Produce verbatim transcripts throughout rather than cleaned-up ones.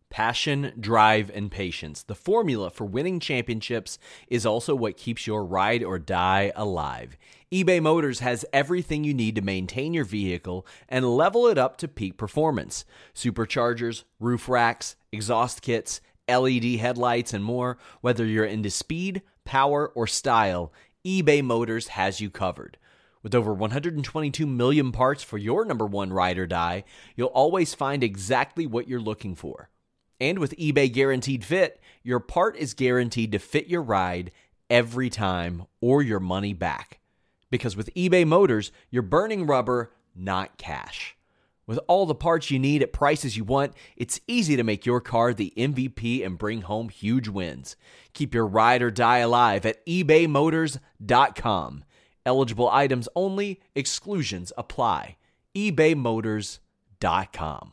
Passion, drive, and patience. The formula for winning championships is also what keeps your ride or die alive. eBay Motors has everything you need to maintain your vehicle and level it up to peak performance. Superchargers, roof racks, exhaust kits, L E D headlights, and more. Whether you're into speed, power, or style, eBay Motors has you covered. With over one hundred twenty-two million parts for your number one ride or die, you'll always find exactly what you're looking for. And with eBay Guaranteed Fit, your part is guaranteed to fit your ride every time or your money back. Because with eBay Motors, you're burning rubber, not cash. With all the parts you need at prices you want, it's easy to make your car the M V P and bring home huge wins. Keep your ride or die alive at ebay motors dot com. Eligible items only, exclusions apply. ebay motors dot com.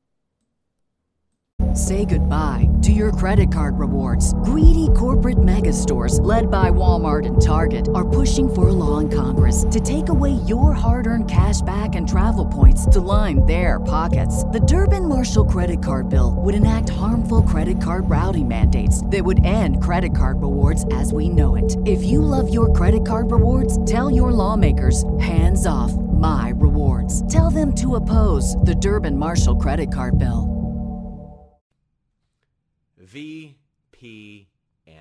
Say goodbye to your credit card rewards. Greedy corporate mega stores, led by Walmart and Target, are pushing for a law in Congress to take away your hard-earned cash back and travel points to line their pockets. The Durbin-Marshall credit card bill would enact harmful credit card routing mandates that would end credit card rewards as we know it. If you love your credit card rewards, tell your lawmakers, hands off my rewards. Tell them to oppose the Durbin-Marshall credit card bill. V P N.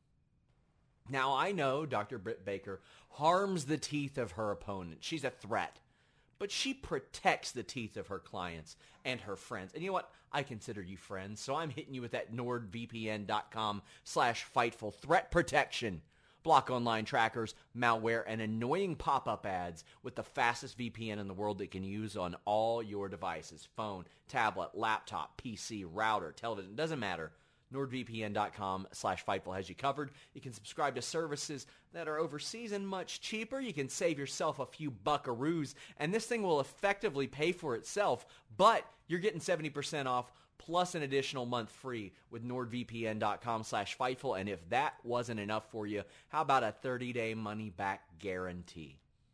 Now, I know Doctor Britt Baker harms the teeth of her opponent. She's a threat. But she protects the teeth of her clients and her friends. And you know what? I consider you friends, so I'm hitting you with that nordvpn.com slash Fightful threat protection. Block online trackers, malware, and annoying pop-up ads with the fastest V P N in the world that can use on all your devices. Phone, tablet, laptop, P C, router, television, doesn't matter. NordVPN.com slash Fightful has you covered. You can subscribe to services that are overseas and much cheaper. You can save yourself a few buckaroos, and this thing will effectively pay for itself, but you're getting seventy percent off plus an additional month free with NordVPN.com slash Fightful, and if that wasn't enough for you, how about a thirty-day money-back guarantee?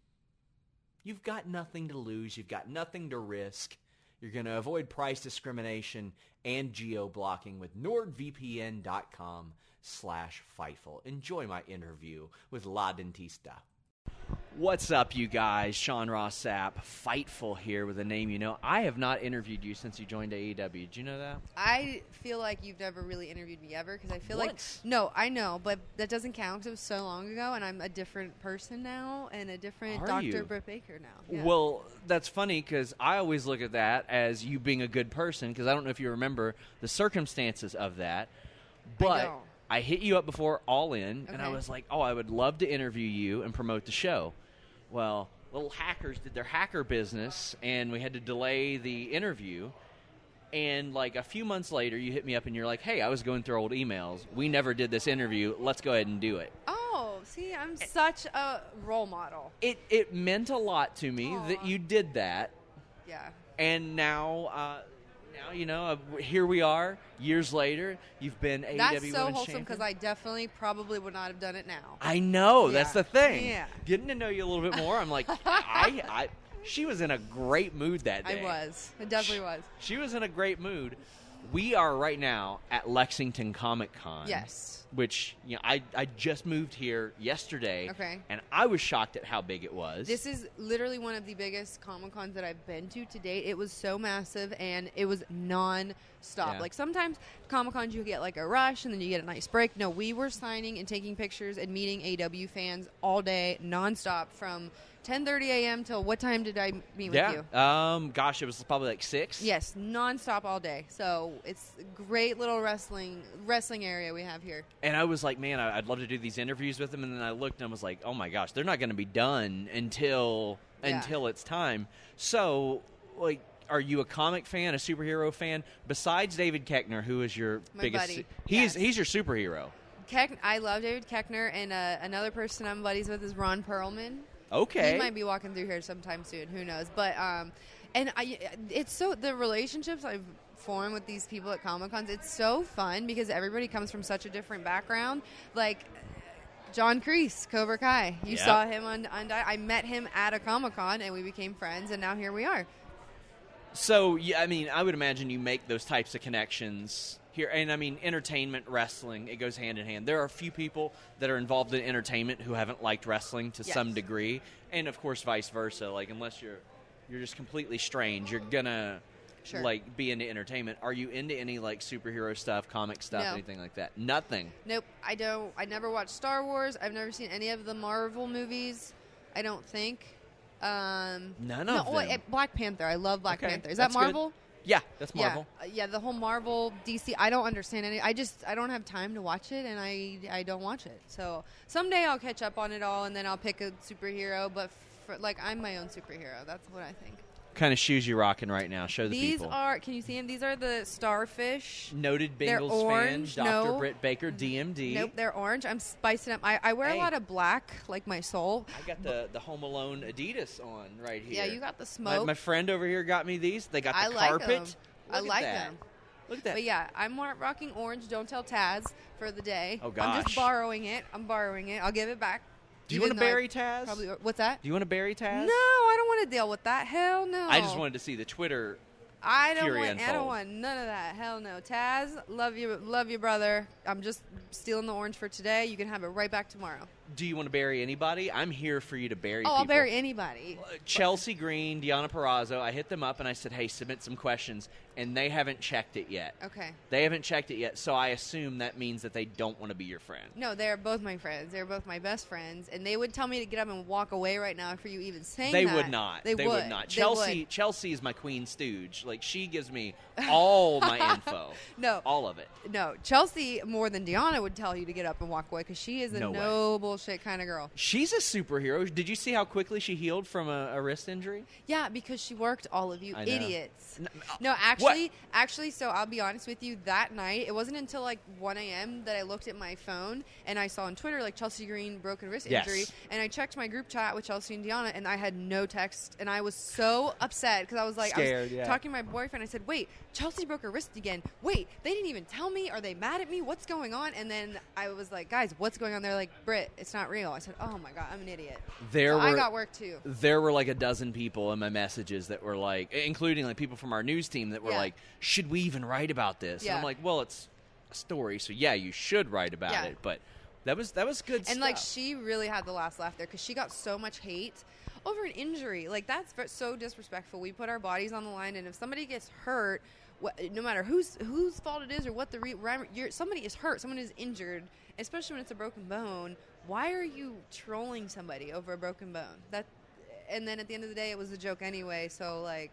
You've got nothing to lose. You've got nothing to risk. You're going to avoid price discrimination and geo-blocking with NordVPN.com slash Fightful. Enjoy my interview with La Dentista. What's up, you guys? Sean Ross Sapp, Fightful here with a name you know. I have not interviewed you since you joined A E W. Did you know that? I feel like you've never really interviewed me ever because I feel What? like no, I know, but that doesn't count because it was so long ago, and I'm a different person now and a different Are Doctor you? Britt Baker now. Yeah. Well, that's funny because I always look at that as you being a good person because I don't know if you remember the circumstances of that, but I don't. I hit you up before All In, and I Okay. was like, oh, I would love to interview you and promote the show. Well, little hackers did their hacker business, and we had to delay the interview. And, like, a few months later, you hit me up, and you're like, hey, I was going through old emails. We never did this interview. Let's go ahead and do it. Oh, see, I'm such a role model. It it meant a lot to me Aw. that you did that. Yeah. And now, uh, now you know, uh, here we are, years later. You've been A E W That's so Women's wholesome Champion. because I definitely probably would not have done it now. I know. That's Yeah. the thing. Yeah. Getting to know you a little bit more, I'm like, I, I, she was in a great mood that day. I was. It definitely was. She was in a great mood. We are right now at Lexington Comic Con. Yes. Which, you know, I, I just moved here yesterday. Okay. And I was shocked at how big it was. This is literally one of the biggest Comic Cons that I've been to to date. It was so massive and it was non-stop. Yeah. Like sometimes Comic Cons you get like a rush and then you get a nice break. No, we were signing and taking pictures and meeting A E W fans all day, non-stop from ten thirty a.m. till what time did I meet with yeah. you? Um. Gosh, it was probably like six. Yes, non-stop all day. So it's a great little wrestling wrestling area we have here. And I was like, man, I- I'd love to do these interviews with them. And then I looked and I was like, oh my gosh, they're not going to be done until Yeah. until it's time. So, like, are you a comic fan, a superhero fan? Besides David Koechner, who is your My biggest? buddy. He's Yes. he's your superhero. Keck, I love David Koechner, and uh, another person I'm buddies with is Ron Perlman. Okay. He might be walking through here sometime soon. Who knows? But um, and I, it's so the relationships I've formed with these people at Comic Cons. It's so fun because everybody comes from such a different background. Like John Kreese, Cobra Kai. You Yep. saw him on, on. I met him at a Comic Con, and we became friends, and now here we are. So, yeah, I mean, I would imagine you make those types of connections here. And, I mean, entertainment, wrestling, it goes hand in hand. There are a few people that are involved in entertainment who haven't liked wrestling to Yes. some degree. And, of course, vice versa. Like, unless you're you're just completely strange, you're going to, Sure. like, be into entertainment. Are you into any, like, superhero stuff, comic stuff, No. anything like that? Nothing. Nope, I don't. I never watched Star Wars. I've never seen any of the Marvel movies. I don't think. Um, None no, of wait, them. uh, Black Panther. I love Black Okay, Panther. Is that that's good. Marvel? Yeah, that's Marvel. Yeah, uh, yeah. The whole Marvel D C. I don't understand any. I just I don't have time to watch it, and I I don't watch it. So someday I'll catch up on it all, and then I'll pick a superhero. But for, like I'm my own superhero. That's what I think. Kind of shoes you rocking right now. Show the These people. are. Can you see them? These are the starfish. Noted They're Bengals orange, fan, Doctor no. Britt Baker, D M D. Nope, they're orange. I'm spicing up. I, I wear Hey. a lot of black, like my soul. I got the, the Home Alone Adidas on right here. Yeah, you got the My, smoke. my friend over here got me these. They got the I like carpet. 'em. Look I at like that. them. Look at that. But yeah, I'm wa- rocking orange. Don't tell Taz for the day. Oh, I'm gosh. just borrowing it. I'm borrowing it. I'll give it back. Do you Even want to though I bury Taz? Probably. What's that? Do you want to bury Taz? No, I don't want to deal with that. Hell no. I just wanted to see the Twitter. I don't fury want. I don't unfold. want none of that. Hell no. Taz, love you, love you, brother. I'm just stealing the orange for today. You can have it right back tomorrow. Do you want to bury anybody? I'm here for you to bury Oh, people. I'll bury anybody. Uh, Chelsea Green, Deanna Perrazzo, I hit them up and I said, hey, submit some questions. And they haven't checked it yet. Okay. They haven't checked it yet, so I assume that means that they don't want to be your friend. No, they're both my friends. They're both my best friends, and they would tell me to get up and walk away right now for you even saying They that. would not. They, would. not. They Chelsea would. Chelsea is my queen stooge. Like, she gives me all my info. No. All of it. No, Chelsea more than Deanna would tell you to get up and walk away because she is a No no, way. bullshit kind of girl. She's a superhero. Did you see how quickly she healed from a, a wrist injury? Yeah, because she worked all of you I know. idiots. N- No, actually, actually, so I'll be honest with you. That night, it wasn't until like one a.m. that I looked at my phone and I saw on Twitter like Chelsea Green broken wrist Yes. injury, and I checked my group chat with Chelsea and Deanna, and I had no text, and I was so upset because I was like, I Scared, was yeah. talking to my boyfriend. I said, "Wait, Chelsea broke her wrist again. Wait, they didn't even tell me. Are they mad at me? What's going on?" And then I was like, "Guys, what's going on?" They're like, "Britt, it's not real." I said, "Oh my god, I'm an idiot." There so were, I got work too. There were like a dozen people in my messages that were like, including like people from our news team that were Yeah. like, should we even write about this? And Yeah. I'm like, well, it's a story, so yeah, you should write about Yeah. it. But that was that was good And stuff. like she really had the last laugh there because she got so much hate over an injury. Like that's ver- so disrespectful. We put our bodies on the line, and if somebody gets hurt, what, no matter whose whose fault it is or what the re- ram- you're, somebody is hurt, someone is injured, especially when it's a broken bone. Why are you trolling somebody over a broken bone? That, and then at the end of the day, it was a joke anyway. So like.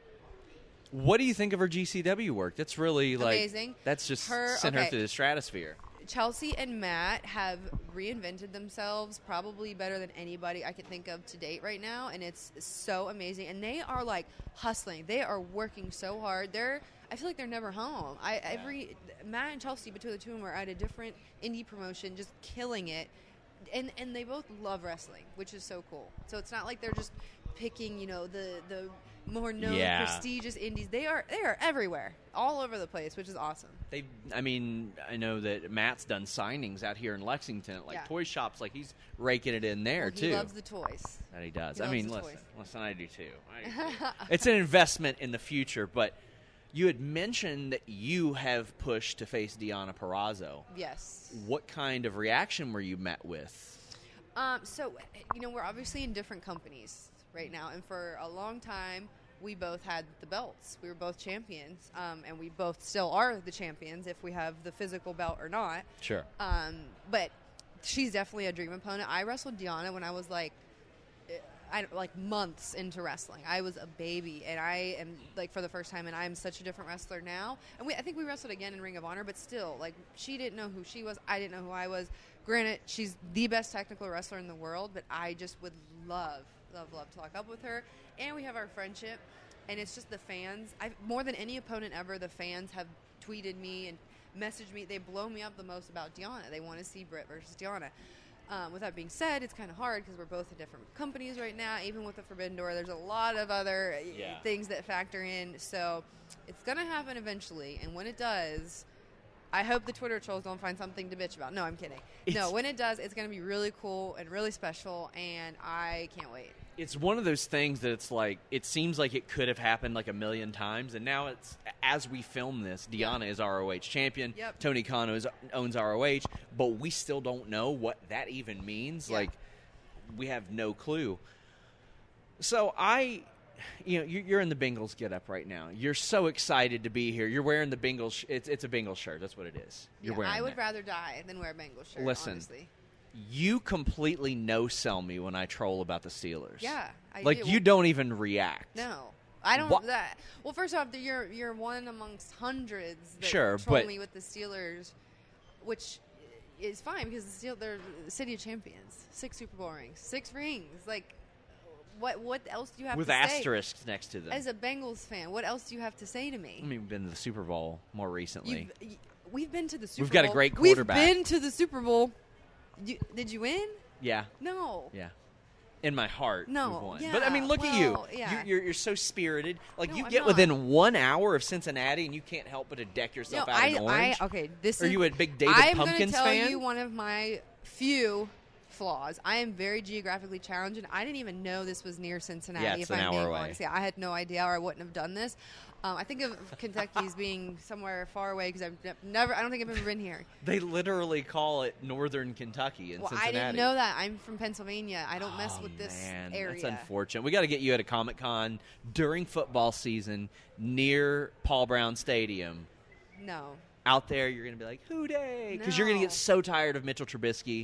What do you think of her G C W work? That's really like Amazing. That's just Her- sent her okay. through the stratosphere. Chelsea and Matt have reinvented themselves probably better than anybody I can think of to date right now, and it's so amazing. And they are like hustling; they are working so hard. They're I feel like they're never home. I every Matt and Chelsea between the two of them are at a different indie promotion, just killing it. And and they both love wrestling, which is so cool. So it's not like they're just picking, you know, the the more known Yeah. prestigious indies. They are they are everywhere, all over the place, which is awesome. They, I mean, I know that Matt's done signings out here in Lexington at like Yeah. toy shops. Like he's raking it in there Well, too. he loves the toys. That he does. He I loves mean, the listen, toys. listen, I do too. I do too. It's an investment in the future. But you had mentioned that you have pushed to face Deanna Perrazzo. Yes. What kind of reaction were you met with? Um, so, you know, we're obviously in different companies right now, and for a long time, we both had the belts. We were both champions, um, and we both still are the champions if we have the physical belt or not. Sure. Um, but she's definitely a dream opponent. I wrestled Deanna when I was like, I like months into wrestling. I was a baby, and I am like for the first time, and I'm such a different wrestler now. And we, I think we wrestled again in Ring of Honor, but still, like she didn't know who she was. I didn't know who I was. Granted, she's the best technical wrestler in the world, but I just would love, love, love to lock up with her. And we have our friendship, and it's just the fans. I've, more than any opponent ever, the fans have tweeted me and messaged me. They blow me up the most about Deanna. They want to see Britt versus Deanna. Um, with that being said, it's kind of hard because we're both at different companies right now. Even with the Forbidden Door, there's a lot of other uh, Yeah. things that factor in. So it's going to happen eventually. And when it does, I hope the Twitter trolls don't find something to bitch about. No, I'm kidding. It's- no, when it does, it's going to be really cool and really special, and I can't wait. It's one of those things that it's like, it seems like it could have happened like a million times, and now it's, as we film this, Deanna is R O H champion, Yep. Tony Khan is, owns R O H, but we still don't know what that even means. Yeah. Like, we have no clue. So I, you know, you- you're in the Bengals get-up right now. You're so excited to be here. You're wearing the Bengals, sh- it's, it's a Bengals shirt, that's what it is. You're Yeah, wearing I would that. rather die than wear a Bengals shirt, Listen. honestly. You completely no-sell me when I troll about the Steelers. Yeah, I Like, do. you don't even react. No. I don't. What- That, well, first off, you're you're one amongst hundreds that Sure, troll but- me with the Steelers, which is fine because the Steel they're the city of champions, six Super Bowl rings, six rings. Like, what what else do you have With to say? asterisks next to them. As a Bengals fan, what else do you have to say to me? I mean, we've been to the Super Bowl more recently. You've, y- we've been to the Super We've Bowl. got a great quarterback. We've been to the Super Bowl. You, did you win? Yeah, No. yeah. In my heart, No, we've won. yeah, But I mean, look at you. well, yeah. you you're, you're so spirited. Like No, you I'm get not. within one hour of Cincinnati, and you can't help but to deck yourself No, out I, in orange. I, okay, this Are is. you a big David I'm Pumpkins gonna tell fan? you one of my few flaws. I am very geographically challenged, and I didn't even know this was near Cincinnati. Yeah, it's if an I'm hour being away. honest, yeah, I had no idea, or I wouldn't have done this. Um, I think of Kentucky as being somewhere far away because I've ne- never. I don't think I've ever been here. They literally call it Northern Kentucky in Well, Cincinnati. I didn't know that. I'm from Pennsylvania. I don't mess Oh, with this man, area. That's unfortunate. We got to get you at a Comic Con during football season near Paul Brown Stadium. No, Out there, you're going to be like, "Who day?" Because you're going to No. get so tired of Mitchell Trubisky.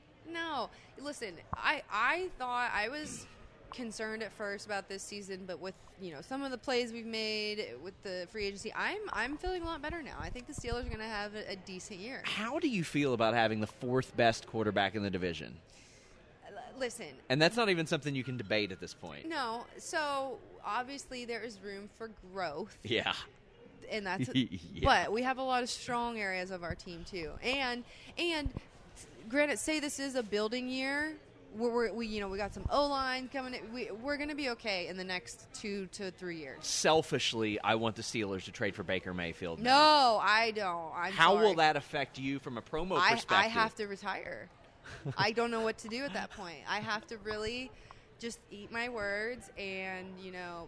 no. Listen, I I thought I was concerned at first about this season, but with you know some of the plays we've made with the free agency, I'm I'm feeling a lot better now. I think the Steelers are going to have a, a decent year. How do you feel about having the fourth best quarterback in the division? L- Listen, And that's not even something you can debate at this point. no. So obviously there is room for growth, Yeah. and that's. Yeah. But we have a lot of strong areas of our team too, and and granted, say this is a building year. We're, we're, we you know we got some O line coming. In. We we're going to be okay in the next two to three years. Selfishly, I want the Steelers to trade for Baker Mayfield. now. No, I don't. I'm How sorry. will that affect you from a promo I, perspective? I have to retire. I don't know what to do at that point. I have to really just eat my words and you know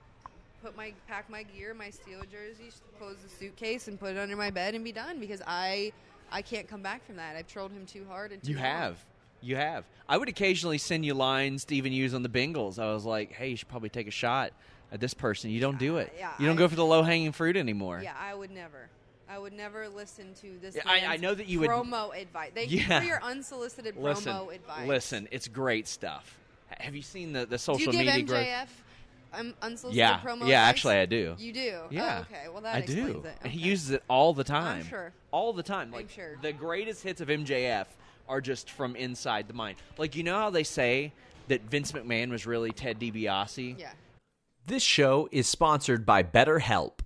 put my pack my gear, my Steeler jersey, close the suitcase, and put it under my bed and be done because I I can't come back from that. I've trolled him too hard and too You long. have. You have. I would occasionally send you lines to even use on the Bengals. I was like, hey, you should probably take a shot at this person. You don't do it. Yeah, you don't I- go for the low-hanging fruit anymore. Yeah, I would never. I would never listen to this. Yeah, I- I man's know that you would- promo advice. Thank Yeah. you for your unsolicited Listen, promo advice. listen, it's great stuff. H- Have you seen the, the do social you give media M J growth? F um, unsolicited Yeah, promo yeah, advice? actually I do. You do? Yeah. Oh, okay. Well, that I explains do. it. And he Okay. uses it all the time. sure. All the time. I'm Like sure. the greatest hits of M J F are just from inside the mind. Like, you know how they say that Vince McMahon was really Ted DiBiase? Yeah. This show is sponsored by BetterHelp.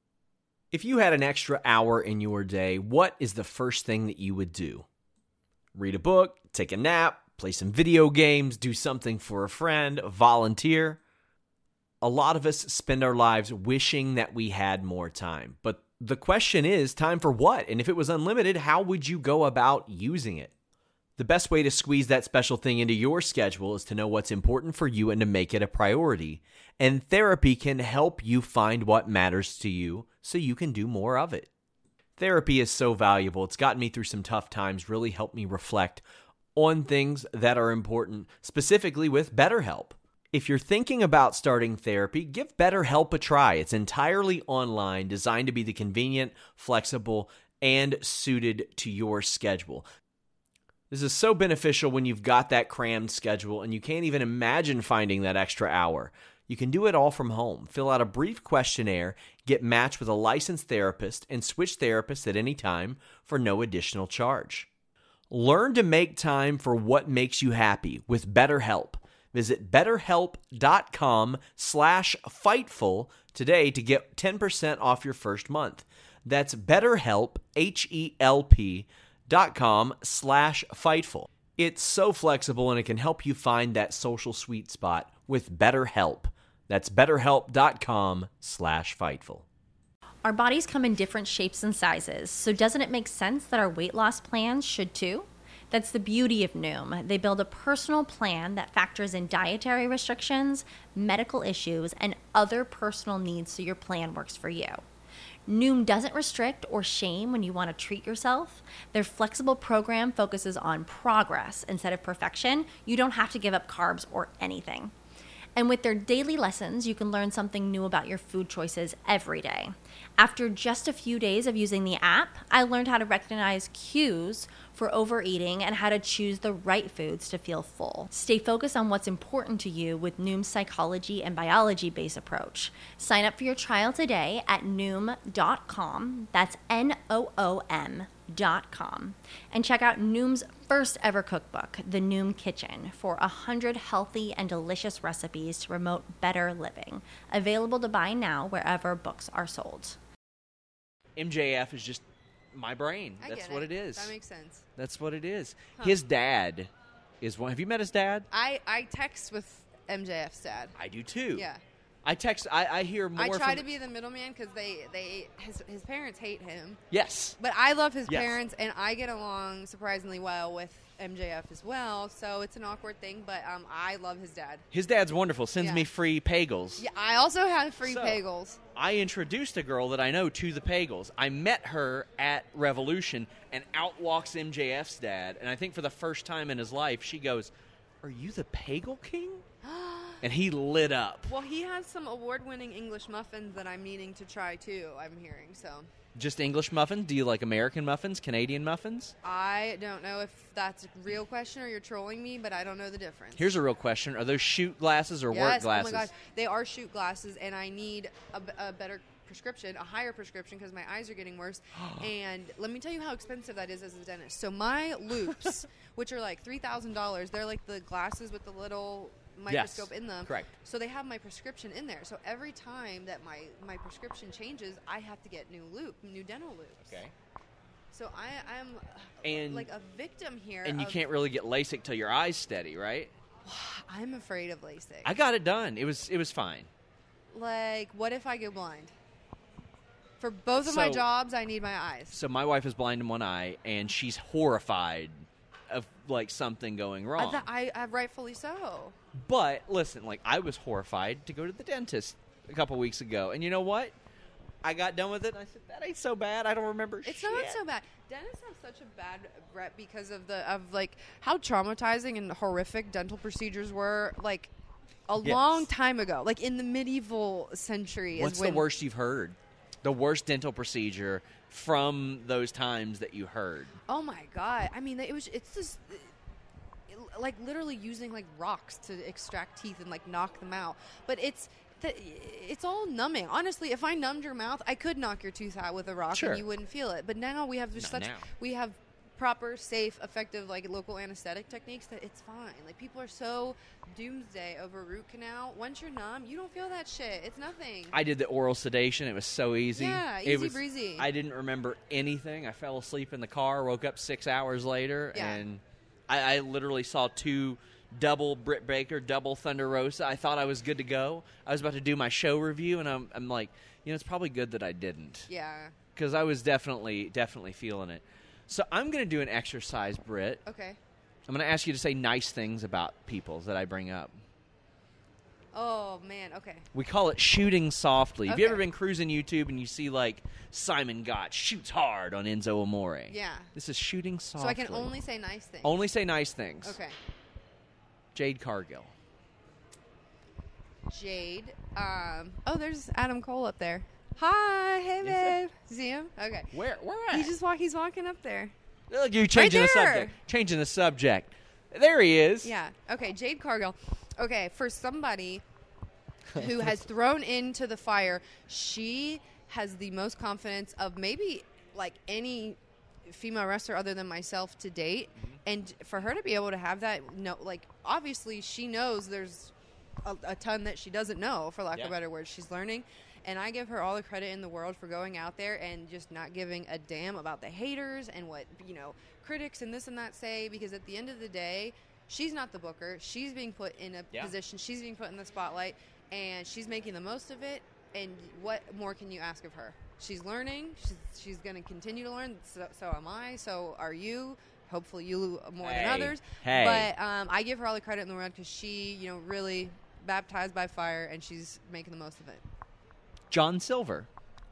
If you had an extra hour in your day, what is the first thing that you would do? Read a book, take a nap, play some video games, do something for a friend, volunteer. A lot of us spend our lives wishing that we had more time. But the question is, time for what? And if it was unlimited, how would you go about using it? The best way to squeeze that special thing into your schedule is to know what's important for you and to make it a priority. And therapy can help you find what matters to you so you can do more of it. Therapy is so valuable. It's gotten me through some tough times, really helped me reflect on things that are important, specifically with BetterHelp. If you're thinking about starting therapy, give BetterHelp a try. It's entirely online, designed to be the convenient, flexible, and suited to your schedule. This is so beneficial when you've got that crammed schedule and you can't even imagine finding that extra hour. You can do it all from home. Fill out a brief questionnaire, get matched with a licensed therapist, and switch therapists at any time for no additional charge. Learn to make time for what makes you happy with BetterHelp. Visit betterhelp.com slash Fightful today to get ten percent off your first month. That's BetterHelp, H E L P, dot com slash Fightful. It's so flexible and it can help you find that social sweet spot with BetterHelp. That's betterhelp.com slash Fightful. Our bodies come in different shapes and sizes, so doesn't it make sense that our weight loss plans should too? That's the beauty of Noom. They build a personal plan that factors in dietary restrictions, medical issues, and other personal needs so your plan works for you. Noom doesn't restrict or shame when you want to treat yourself. Their flexible program focuses on progress instead of perfection. You don't have to give up carbs or anything. And with their daily lessons, you can learn something new about your food choices every day. After just a few days of using the app, I learned how to recognize cues for overeating and how to choose the right foods to feel full. Stay focused on what's important to you with Noom's psychology and biology-based approach. Sign up for your trial today at noom dot com. That's N O O M dot com. And check out Noom's first ever cookbook, The Noom Kitchen, for one hundred healthy and delicious recipes to promote better living. Available to buy now wherever books are sold. M J F is just my brain. I That's get what it. it is. That makes sense. That's what it is. Huh. His dad is one. Have you met his dad? I, I text with M J F's dad. I do too. Yeah. I text. I, I hear more. I try from, to be the middleman because they, they his, his parents hate him. Yes. But I love his Yes. parents, and I get along surprisingly well with M J F as well. So it's an awkward thing, but um, I love his dad. His dad's wonderful. Sends Yeah. me free pagels. Yeah, I also have free So- bagels. I introduced a girl that I know to the Pagels. I met her at Revolution, and out walks M J F's dad. And I think for the first time in his life, she goes, "Are you the Pagel King?" And he lit up. Well, he has some award-winning English muffins that I'm needing to try too. I'm hearing so. Just English muffins? Do you like American muffins, Canadian muffins? I don't know if that's a real question or you're trolling me, but I don't know the difference. Here's a real question. Are those shoot glasses or yes, work glasses? oh my God, they are shoot glasses, and I need a, b- a better prescription, a higher prescription, because my eyes are getting worse. And let me tell you how expensive that is as a dentist. So my loupes, which are like three thousand dollars, they're like the glasses with the little microscope Yes, in them. correct. So they have my prescription in there. So every time that my, my prescription changes, I have to get new loop, new dental loops. Okay. So I, I'm And- like a victim here. And you of- can't really get LASIK till your eyes steady, right? I'm afraid of LASIK. I got it done. It was it was fine. Like, what if I go blind? For both of my So- jobs, I need my eyes. So my wife is blind in one eye, and she's horrified of like something going I, wrong. th- I, I rightfully so. But listen, like I was horrified to go to the dentist a couple weeks ago, and you know what? I got done with it, and I said that ain't so bad. I don't remember. It's shit. not so bad. Dentists have such a bad rep because of the of like how traumatizing and horrific dental procedures were like a Yes. long time ago, like in the medieval century. What's is the when, worst you've heard? The worst dental procedure from those times that you heard? Oh my god! I mean, it was. It's just it, like literally using like rocks to extract teeth and like knock them out. But it's the, it's all numbing. Honestly, if I numbed your mouth, I could knock your tooth out with a rock Sure. and you wouldn't feel it. But now we have just Not such now. we have proper, safe, effective like local anesthetic techniques that it's fine. Like people are so doomsday over root canal. Once you're numb, you don't feel that shit. It's nothing. I did the oral sedation. It was so easy. Yeah, It easy was- breezy. I didn't remember anything. I fell asleep in the car, woke up six hours later, Yeah. and I, I literally saw two double Britt Baker, double Thunder Rosa. I thought I was good to go. I was about to do my show review, and I'm, I'm like, you know, it's probably good that I didn't. Yeah. Because I was definitely, definitely feeling it. So I'm going to do an exercise, Britt. Okay. I'm going to ask you to say nice things about people that I bring up. Oh man. Okay. We call it shooting softly. Have you Okay. ever been cruising YouTube and you see like Simon Gott shoots hard on Enzo Amore? Yeah. This is shooting softly. So I can only say nice things. only say nice things. Okay. Jade Cargill. Jade. Um. Oh, there's Adam Cole up there. Hi, hey there? babe. See him? Okay. Where? Where at? He's just walk. He's walking up there. Look, you changing the there. subject. Changing the subject. There he is. Yeah. Okay. Jade Cargill. Okay. For somebody who has thrown into the fire, she has the most confidence of maybe like any female wrestler other than myself to date. And for her to be able to have that, no, like obviously she knows there's a, a ton that she doesn't know, for lack Yeah. of a better word. She's learning. And I give her all the credit in the world for going out there and just not giving a damn about the haters and what, you know, critics and this and that say, because at the end of the day, she's not the booker. She's being put in a Yeah. position. She's being put in the spotlight, and she's making the most of it. And what more can you ask of her? She's learning. She's, she's going to continue to learn. So, so am I. So are you. hopefully you more Hey, than others. hey. But um, I give her all the credit in the world because she, you know, really baptized by fire, and she's making the most of it. John Silver.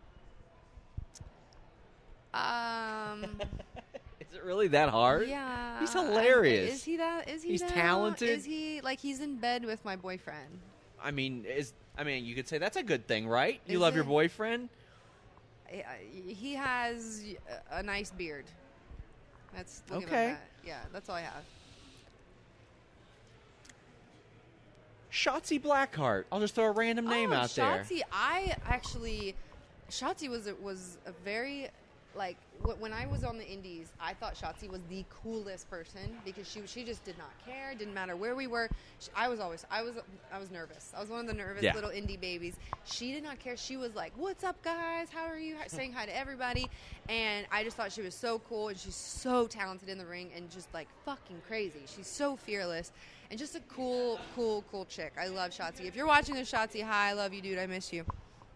Um, Is it really that hard? yeah, He's I- hilarious. Is he that? Is he? He's that? talented. Is he like he's in bed with my boyfriend? I mean, is I mean, you could say that's a good thing, right? You Is love your it? boyfriend. I- I- He has a a nice beard. That's look Okay. At that. Yeah, that's all I have. Shotzi Blackheart. I'll just throw a random name oh, out there. Shotzi, I actually, Shotzi was a, was a very, like, wh- when I was on the Indies, I thought Shotzi was the coolest person because she she just did not care. Didn't matter where we were. She, I was always I was I was nervous. I was one of the nervous Yeah. little indie babies. She did not care. She was like, "What's up, guys? How are you?" Saying hi to everybody, and I just thought she was so cool and she's so talented in the ring and just like fucking crazy. She's so fearless. And just a cool, cool, cool chick. I love Shotzi. If you're watching this, Shotzi, hi, I love you, dude. I miss you.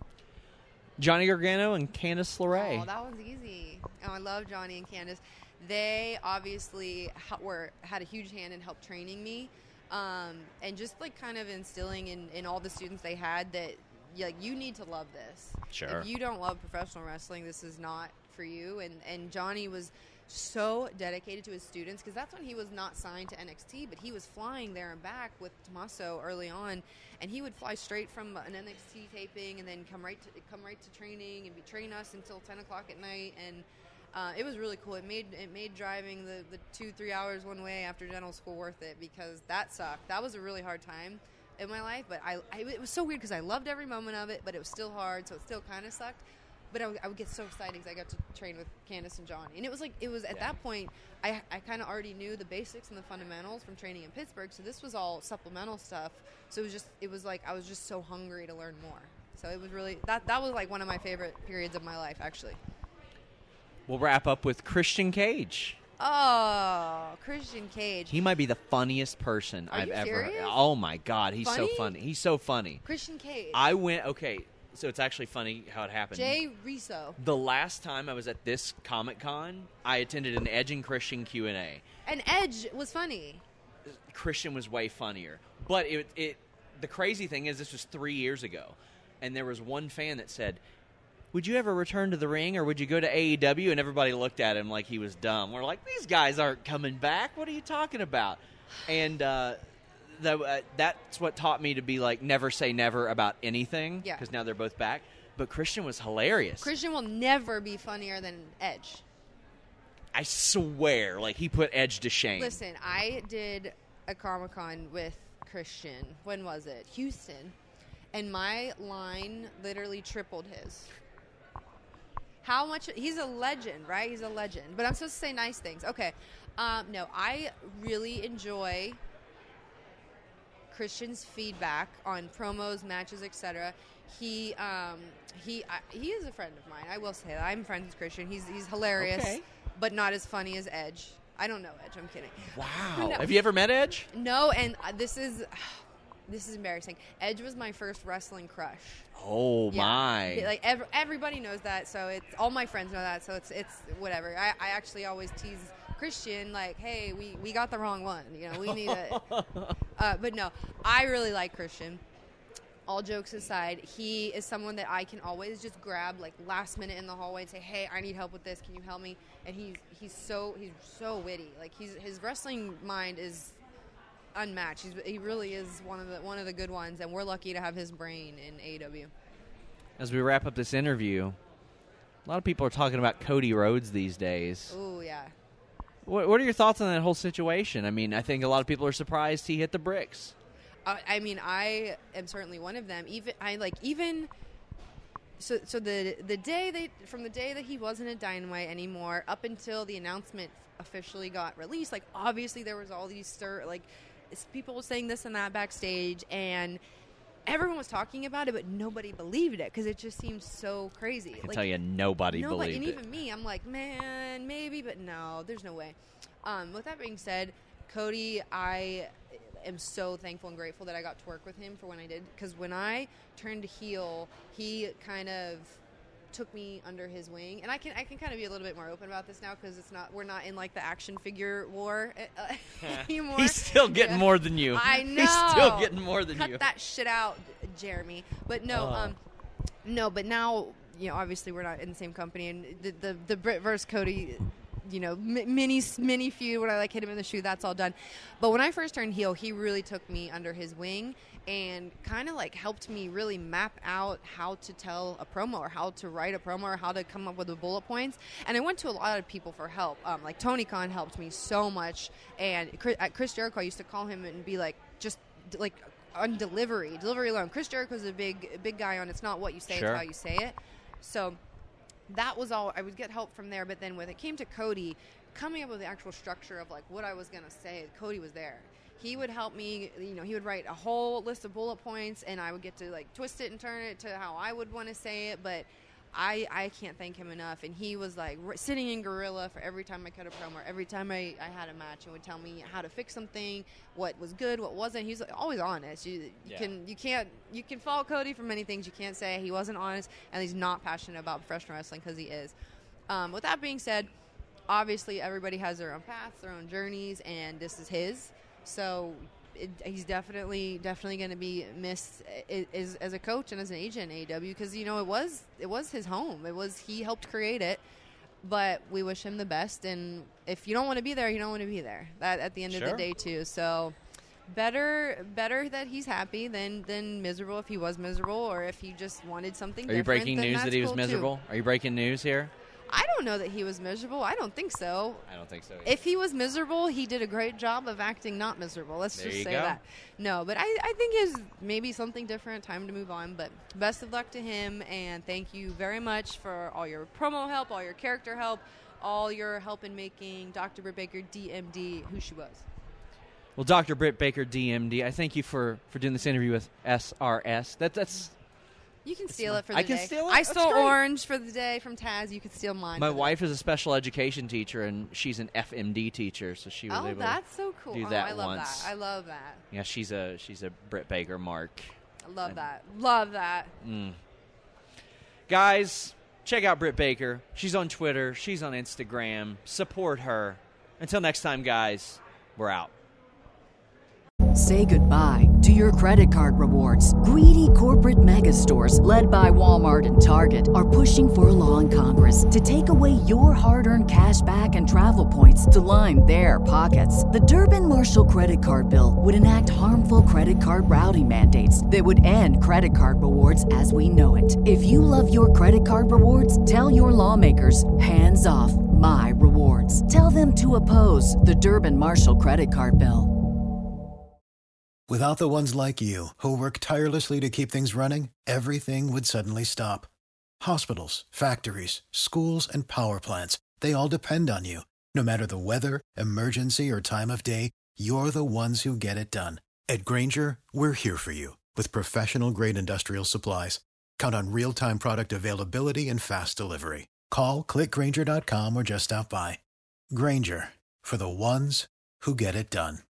Johnny Gargano and Candice LeRae. Oh, that one's easy. Oh, I love Johnny and Candace. They obviously ha- were had a huge hand in help training me, um, and just like kind of instilling in, in all the students they had that like you need to love this. Sure. If you don't love professional wrestling, this is not for you. And and Johnny was so dedicated to his students because that's when he was not signed to N X T, but he was flying there and back with Tommaso early on, and he would fly straight from an N X T taping and then come right to come right to training and be train us until ten o'clock at night, and uh, it was really cool. It made it made driving the, the two three hours one way after dental school worth it because that sucked. That was a really hard time in my life, but I, I it was so weird because I loved every moment of it, but it was still hard, so it still kind of sucked. But I would, I would get so excited because I got to train with Candace and Johnny. And it was like, it was at Yeah. that point, I, I kind of already knew the basics and the fundamentals from training in Pittsburgh. So this was all supplemental stuff. So it was just, it was like, I was just so hungry to learn more. So it was really, that, that was like one of my favorite periods of my life, actually. We'll wrap up with Christian Cage. Oh, Christian Cage. He might be the funniest person Are I've you ever serious? heard. Oh my God, he's so Funny? funny. He's so funny. Christian Cage. I went, okay, so it's actually funny how it happened. Jay Riso. The last time I was at this Comic Con, I attended an Edge and Christian Q and A. And Edge was funny. Christian was way funnier. But it, it, the crazy thing is, this was three years ago, and there was one fan that said, "Would you ever return to the ring, or would you go to A E W?" And everybody looked at him like he was dumb. We're like, "These guys aren't coming back. What are you talking about?" And uh, the, uh, that's what taught me to be like, never say never about anything. Yeah. Because now they're both back. But Christian was hilarious. Christian will never be funnier than Edge. I swear, like he put Edge to shame. Listen, I did a Comic-Con with Christian. When was it? Houston. And my line literally tripled his. How much? He's a legend, right? He's a legend. But I'm supposed to say nice things. Okay. Um, no, I really enjoy Christian's feedback on promos, matches, et cetera. He um, he I, he is a friend of mine. I will say that. I'm friends with Christian. He's he's hilarious, Okay. but not as funny as Edge. I don't know Edge. I'm kidding. Wow. No. Have you ever met Edge? No, and uh, this is this is embarrassing. Edge was my first wrestling crush. Oh Yeah. my! Like ev- everybody knows that, so it's all my friends know that, so it's it's whatever. I, I actually always tease Christian like, hey, we, we got the wrong one. You know, we need a. uh, but no, I really like Christian. All jokes aside, he is someone that I can always just grab like last minute in the hallway and say, hey, I need help with this. Can you help me? And he's he's so he's so witty. Like he's his wrestling mind is unmatched. He's, he really is one of the one of the good ones, and we're lucky to have his brain in A E W. As we wrap up this interview, a lot of people are talking about Cody Rhodes these days. Oh yeah. What, what are your thoughts on that whole situation? I mean, I think a lot of people are surprised he hit the bricks. Uh, I mean, I am certainly one of them. Even I like even. So, so the the day they from the day that he wasn't at Dynamite anymore, up until the announcement officially got released, like obviously there was all these stir like it's people saying this and that backstage, and everyone was talking about it, but nobody believed it because it just seemed so crazy. I can like, tell you, nobody, Nobody, believed and it. even me, I'm like, man, maybe, but no, there's no way. Um, with that being said, Cody, I am so thankful and grateful that I got to work with him for when I did, because when I turned heel, he kind of took me under his wing, and I can I can kind of be a little bit more open about this now because it's not we're not in like the action figure war uh, anymore. He's still getting Yeah. more than you. I know. He's still getting more than Cut you. that shit out, Jeremy. But no, Oh. um, no, but now you know obviously we're not in the same company, and the the, the Britt versus Cody. You know, m- mini mini feud when I like hit him in the shoe. That's all done. But when I first turned heel, he really took me under his wing and kind of like helped me really map out how to tell a promo or how to write a promo or how to come up with the bullet points. And I went to a lot of people for help. Um, like Tony Khan helped me so much, and Chris, at Chris Jericho, I used to call him and be like, just d- like on delivery, delivery alone. Chris Jericho's a big a big guy on. It's not what you say, Sure. it's how you say it. So. That was all. I would get help from there, but then when it came to Cody, coming up with the actual structure of like what I was gonna say, Cody was there. He would help me. You know, he would write a whole list of bullet points, and I would get to like twist it and turn it to how I would want to say it. But I I can't thank him enough. And he was like r- sitting in Gorilla for every time I cut a promo, or every time I, I had a match, and would tell me how to fix something, what was good, what wasn't. He's like, always honest. You, you Yeah. can you can't you can fault Cody for many things. You can't say he wasn't honest and he's not passionate about professional wrestling because he is. Um, with that being said, obviously everybody has their own paths, their own journeys, and this is his. So it, he's definitely definitely going to be missed as, as a coach and as an agent in A E W because you know it was it was his home. It was he helped create it. But we wish him the best, and if you don't want to be there, you don't want to be there. That at the end Sure. of the day too. So better better that he's happy than than miserable if he was miserable or if he just wanted something Are you different, breaking then news that's that he was cool, too. miserable? Are you breaking news here? I don't know that he was miserable. I don't think so. I don't think so. Either. If he was miserable, he did a great job of acting not miserable. Let's There just you say go. that. No, but I, I think his maybe something different, time to move on. But best of luck to him, and thank you very much for all your promo help, all your character help, all your help in making Doctor Britt Baker D M D who she was. Well, Doctor Britt Baker, D M D, I thank you for, for doing this interview with S R S. That, that's You can steal it for the I day. can steal it? I That's stole great. orange for the day from Taz. You could steal mine. My for the wife is a special education teacher, and she's an F M D teacher, so she was Oh, able that's so cool. do oh, that I love once. that. I love that. to. Yeah, she's a she's a Britt Baker mark. I love And- that. Love that. Mm. Guys, check out Britt Baker. She's on Twitter. She's on Instagram. Support her. Until next time, guys, we're out. Say goodbye to your credit card rewards. Greedy corporate mega stores, led by Walmart and Target, are pushing for a law in Congress to take away your hard-earned cash back and travel points to line their pockets. The Durbin-Marshall credit card bill would enact harmful credit card routing mandates that would end credit card rewards as we know it. If you love your credit card rewards, tell your lawmakers, hands off my rewards. Tell them to oppose the Durbin-Marshall credit card bill. Without the ones like you, who work tirelessly to keep things running, everything would suddenly stop. Hospitals, factories, schools, and power plants, they all depend on you. No matter the weather, emergency, or time of day, you're the ones who get it done. At Grainger, we're here for you with professional-grade industrial supplies. Count on real-time product availability and fast delivery. Call, click Grainger dot com, or just stop by. Grainger, for the ones who get it done.